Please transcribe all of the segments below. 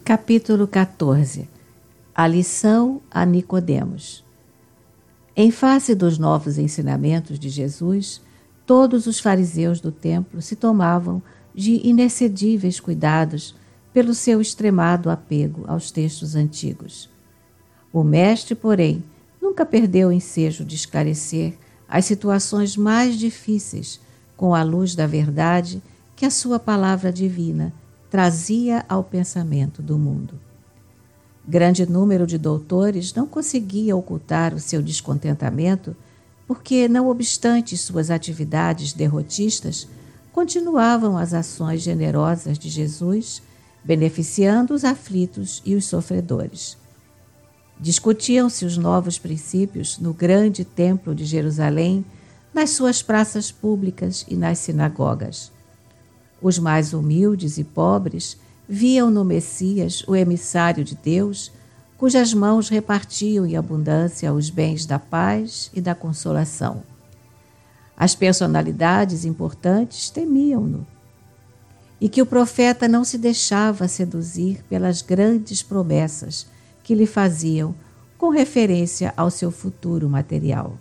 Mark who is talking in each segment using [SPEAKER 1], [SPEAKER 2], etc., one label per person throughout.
[SPEAKER 1] Capítulo 14. A lição a Nicodemos. Em face dos novos ensinamentos de Jesus, todos os fariseus do templo se tomavam de inexcedíveis cuidados pelo seu extremado apego aos textos antigos. O mestre, porém, nunca perdeu o ensejo de esclarecer as situações mais difíceis com a luz da verdade que a sua palavra divina trazia ao pensamento do mundo. Grande número de doutores não conseguia ocultar o seu descontentamento porque, não obstante suas atividades derrotistas, continuavam as ações generosas de Jesus, beneficiando os aflitos e os sofredores. Discutiam-se os novos princípios no grande templo de Jerusalém, nas suas praças públicas e nas sinagogas. Os mais humildes e pobres viam no Messias o emissário de Deus, cujas mãos repartiam em abundância os bens da paz e da consolação. As personalidades importantes temiam-no, e que o profeta não se deixava seduzir pelas grandes promessas que lhe faziam com referência ao seu futuro material.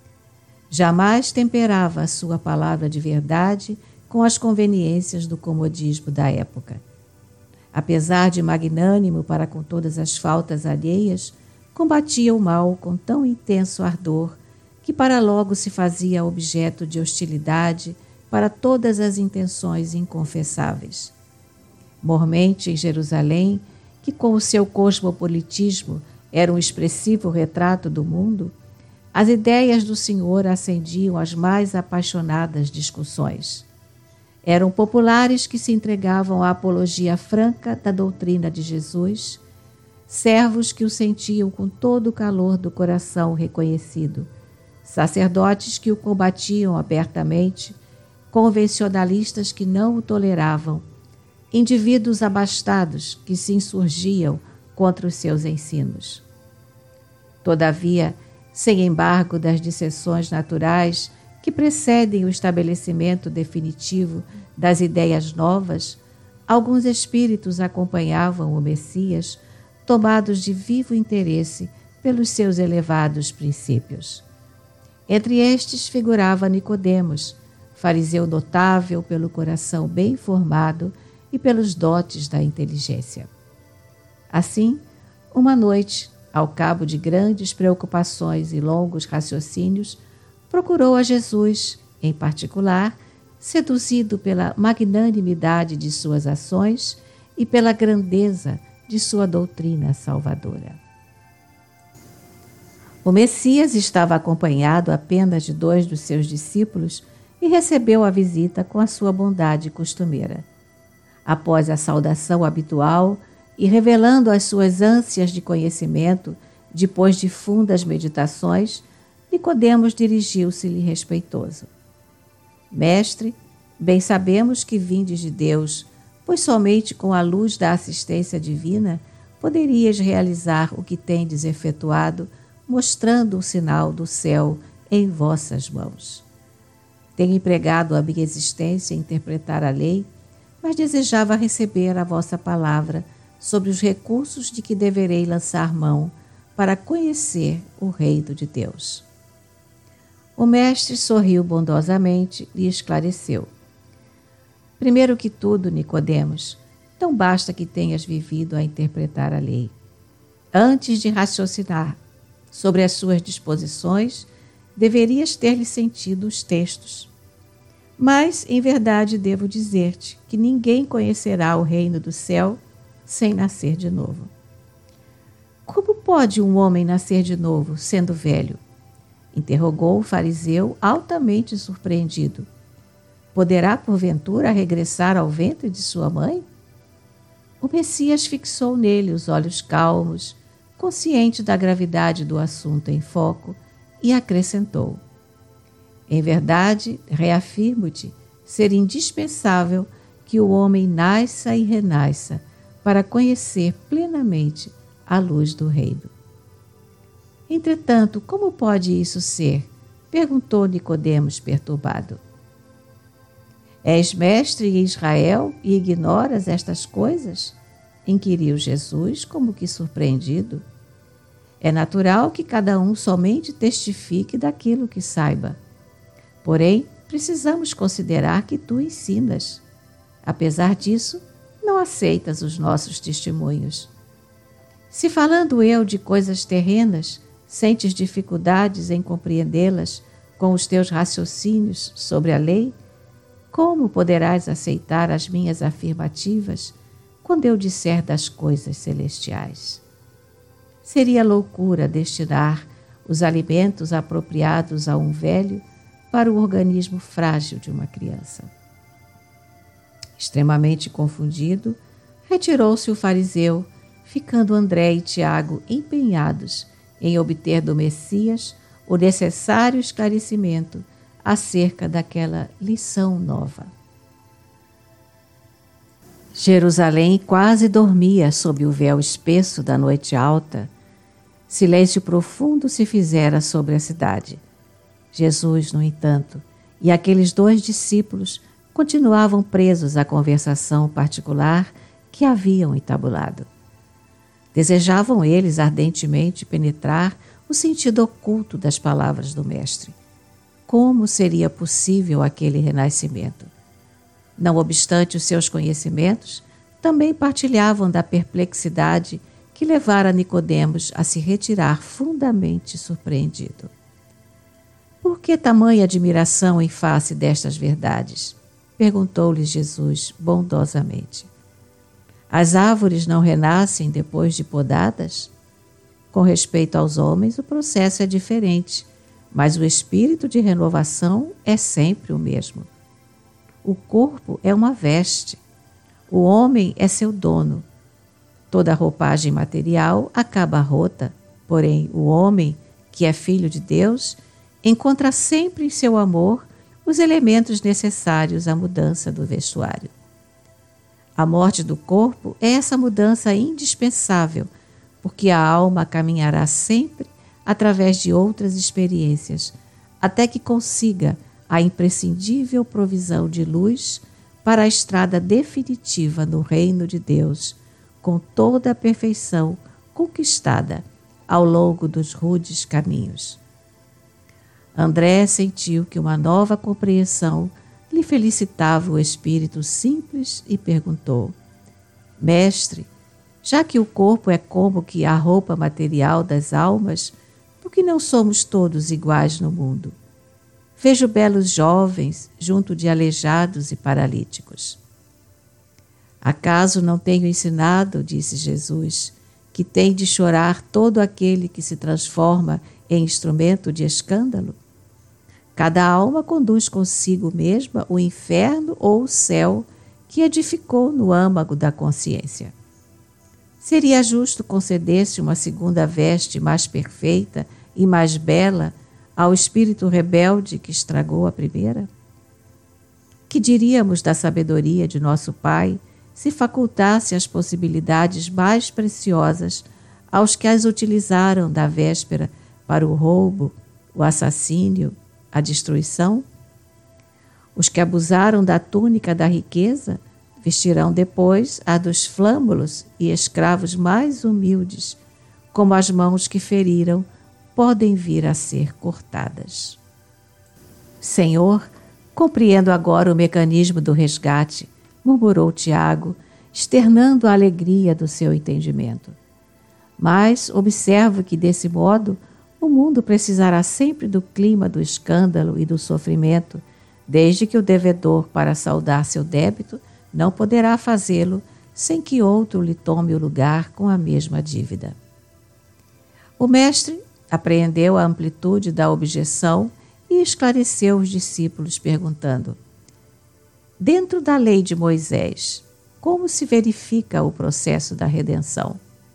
[SPEAKER 1] Jamais temperava a sua palavra de verdade com as conveniências do comodismo da época. Apesar de magnânimo para com todas as faltas alheias, combatia o mal com tão intenso ardor que para logo se fazia objeto de hostilidade para todas as intenções inconfessáveis. Mormente em Jerusalém, que com o seu cosmopolitismo era um expressivo retrato do mundo, as ideias do Senhor acendiam as mais apaixonadas discussões. Eram populares que se entregavam à apologia franca da doutrina de Jesus, servos que o sentiam com todo o calor do coração reconhecido, sacerdotes que o combatiam abertamente, convencionalistas que não o toleravam, indivíduos abastados que se insurgiam contra os seus ensinos. Todavia, sem embargo das dissensões naturais que precedem o estabelecimento definitivo das ideias novas, alguns espíritos acompanhavam o Messias, tomados de vivo interesse pelos seus elevados princípios. Entre estes figurava Nicodemos, fariseu notável pelo coração bem formado e pelos dotes da inteligência. Assim, uma noite, ao cabo de grandes preocupações e longos raciocínios, procurou a Jesus, em particular, seduzido pela magnanimidade de suas ações e pela grandeza de sua doutrina salvadora. O Messias estava acompanhado apenas de 2 dos seus discípulos e recebeu a visita com a sua bondade costumeira. Após a saudação habitual e revelando as suas ânsias de conhecimento, depois de fundas meditações, Nicodemos dirigiu-se-lhe respeitoso. Mestre, bem sabemos que vindes de Deus, pois somente com a luz da assistência divina poderias realizar o que tendes efetuado, mostrando o sinal do céu em vossas mãos. Tenho empregado a minha existência em interpretar a lei, mas desejava receber a vossa palavra sobre os recursos de que deverei lançar mão para conhecer o reino de Deus. O mestre sorriu bondosamente e esclareceu. Primeiro que tudo, Nicodemos, não basta que tenhas vivido a interpretar a lei. Antes de raciocinar sobre as suas disposições, deverias ter-lhe sentido os textos. Mas, em verdade, devo dizer-te que ninguém conhecerá o reino do céu sem nascer de novo. Como pode um homem nascer de novo, sendo velho? Interrogou o fariseu, altamente surpreendido. Poderá, porventura, regressar ao ventre de sua mãe? O Messias fixou nele os olhos calmos, consciente da gravidade do assunto em foco, e acrescentou: em verdade, reafirmo-te ser indispensável que o homem nasça e renasça para conhecer plenamente a luz do reino. Entretanto, como pode isso ser? Perguntou Nicodemos perturbado. És mestre em Israel e ignoras estas coisas? inquiriu Jesus, como que surpreendido. É natural que cada um somente testifique daquilo que saiba. Porém, precisamos considerar que tu ensinas. Apesar disso, não aceitas os nossos testemunhos. Se falando eu de coisas terrenas, sentes dificuldades em compreendê-las com os teus raciocínios sobre a lei, como poderás aceitar as minhas afirmativas quando eu disser das coisas celestiais? Seria loucura destinar os alimentos apropriados a um velho para o organismo frágil de uma criança. Extremamente confundido, retirou-se o fariseu, ficando André e Tiago empenhados em obter do Messias o necessário esclarecimento acerca daquela lição nova. Jerusalém quase dormia sob o véu espesso da noite alta. Silêncio profundo se fizera sobre a cidade. Jesus, no entanto, e aqueles 2 discípulos continuavam presos à conversação particular que haviam entabulado. Desejavam eles ardentemente penetrar o sentido oculto das palavras do Mestre. Como seria possível aquele renascimento? Não obstante os seus conhecimentos, também partilhavam da perplexidade que levara Nicodemos a se retirar fundamente surpreendido. Por que tamanha admiração em face destas verdades? Perguntou-lhes Jesus bondosamente. As árvores não renascem depois de podadas? Com respeito aos homens, o processo é diferente, mas o espírito de renovação é sempre o mesmo. O corpo é uma veste. O homem é seu dono. Toda roupagem material acaba rota, porém o homem, que é filho de Deus, encontra sempre em seu amor os elementos necessários à mudança do vestuário. A morte do corpo é essa mudança indispensável, porque a alma caminhará sempre através de outras experiências, até que consiga a imprescindível provisão de luz para a estrada definitiva no reino de Deus, com toda a perfeição conquistada ao longo dos rudes caminhos. André sentiu que uma nova compreensão lhe felicitava o espírito simples e perguntou: Mestre, já que o corpo é como que a roupa material das almas, por que não somos todos iguais no mundo? Vejo belos jovens junto de aleijados e paralíticos. Acaso não tenho ensinado, disse Jesus, que tem de chorar todo aquele que se transforma em instrumento de escândalo? Cada alma conduz consigo mesma o inferno ou o céu que edificou no âmago da consciência. Seria justo conceder-se uma segunda veste mais perfeita e mais bela ao espírito rebelde que estragou a primeira? Que diríamos da sabedoria de nosso Pai se facultasse as possibilidades mais preciosas aos que as utilizaram da véspera para o roubo, o assassínio, a destruição? Os que abusaram da túnica da riqueza vestirão depois a dos flâmulos e escravos mais humildes, como as mãos que feriram podem vir a ser cortadas. Senhor, compreendo agora o mecanismo do resgate, murmurou Tiago, externando a alegria do seu entendimento. Mas observo que, desse modo, o mundo precisará sempre do clima do escândalo e do sofrimento, desde que o devedor, para saldar seu débito, não poderá fazê-lo sem que outro lhe tome o lugar com a mesma dívida. O mestre apreendeu a amplitude da objeção e esclareceu os discípulos, perguntando: dentro da lei de Moisés, como se verifica o processo da redenção?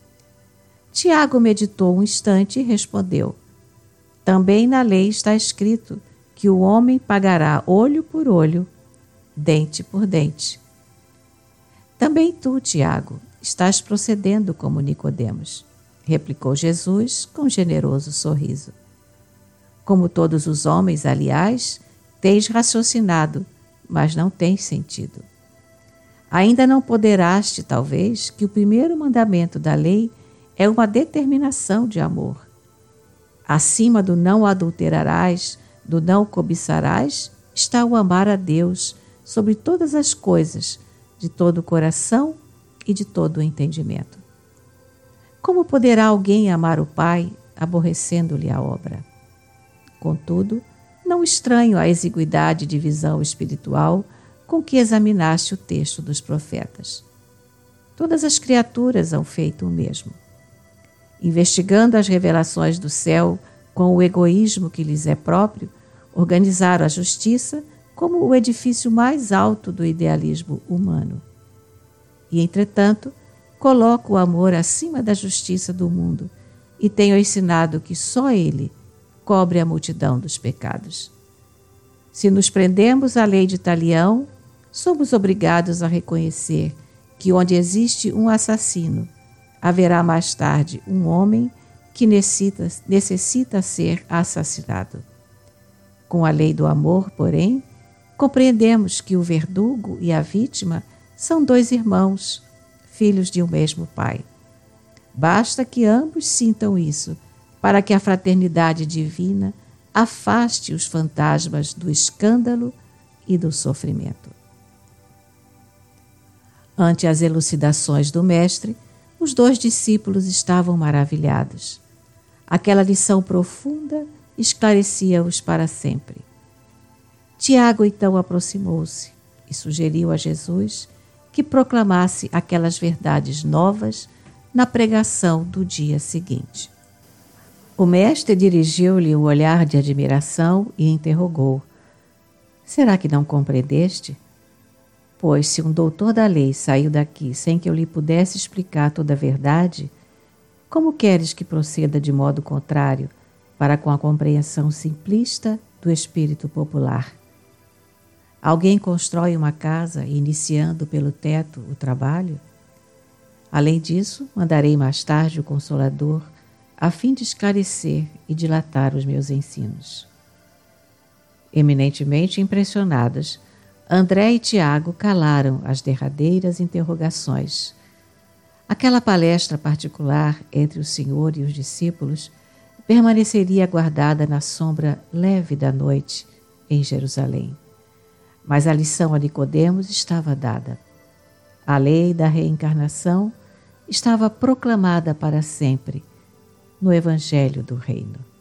[SPEAKER 1] Tiago meditou um instante e respondeu: também na lei está escrito que o homem pagará olho por olho, dente por dente. Também tu, Tiago, estás procedendo como Nicodemos, replicou Jesus com generoso sorriso. Como todos os homens, aliás, tens raciocinado, mas não tens sentido. Ainda não ponderaste, talvez, que o primeiro mandamento da lei é uma determinação de amor. Acima do não adulterarás, do não cobiçarás, está o amar a Deus sobre todas as coisas, de todo o coração e de todo o entendimento. Como poderá alguém amar o Pai, aborrecendo-lhe a obra? Contudo, não estranho a exiguidade de visão espiritual com que examinaste o texto dos profetas. Todas as criaturas hão feito o mesmo. Investigando as revelações do céu com o egoísmo que lhes é próprio, organizaram a justiça como o edifício mais alto do idealismo humano. E, entretanto, coloco o amor acima da justiça do mundo e tenho ensinado que só ele cobre a multidão dos pecados. Se nos prendemos à lei de Talião, somos obrigados a reconhecer que onde existe um assassino, haverá mais tarde um homem que necessita ser assassinado. Com a lei do amor, porém, compreendemos que o verdugo e a vítima são dois irmãos, filhos de um mesmo pai. Basta que ambos sintam isso, para que a fraternidade divina afaste os fantasmas do escândalo e do sofrimento. Ante as elucidações do mestre, os dois discípulos estavam maravilhados. Aquela lição profunda esclarecia-os para sempre. Tiago então aproximou-se e sugeriu a Jesus que proclamasse aquelas verdades novas na pregação do dia seguinte. O mestre dirigiu-lhe o olhar de admiração e interrogou: será que não compreendeste? Pois se um doutor da lei saiu daqui sem que eu lhe pudesse explicar toda a verdade, como queres que proceda de modo contrário para com a compreensão simplista do espírito popular? Alguém constrói uma casa iniciando pelo teto o trabalho? Além disso, mandarei mais tarde o Consolador a fim de esclarecer e dilatar os meus ensinos. Eminentemente impressionados, André e Tiago calaram as derradeiras interrogações. Aquela palestra particular entre o Senhor e os discípulos permaneceria guardada na sombra leve da noite em Jerusalém. Mas a lição a Nicodemos estava dada. A lei da reencarnação estava proclamada para sempre no Evangelho do Reino.